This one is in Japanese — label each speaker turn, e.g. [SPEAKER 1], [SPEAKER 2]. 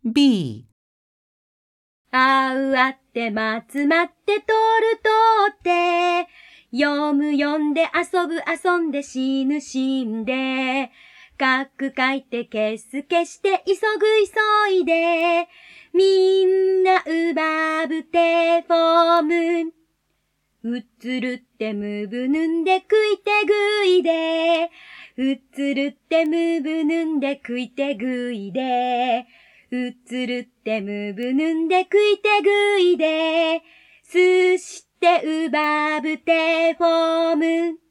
[SPEAKER 1] B
[SPEAKER 2] あうあってまつまってとるとって読む読んで遊ぶ遊んで死ぬ死んで書く書いて消す消して急ぐ急いでみんなうばぶてフォームうつるってむぶぬんで食いてぐいでうつるってむぶぬんで食いてぐいでうつるってむぶぬんで食いてぐいですしてうばぶてフォーム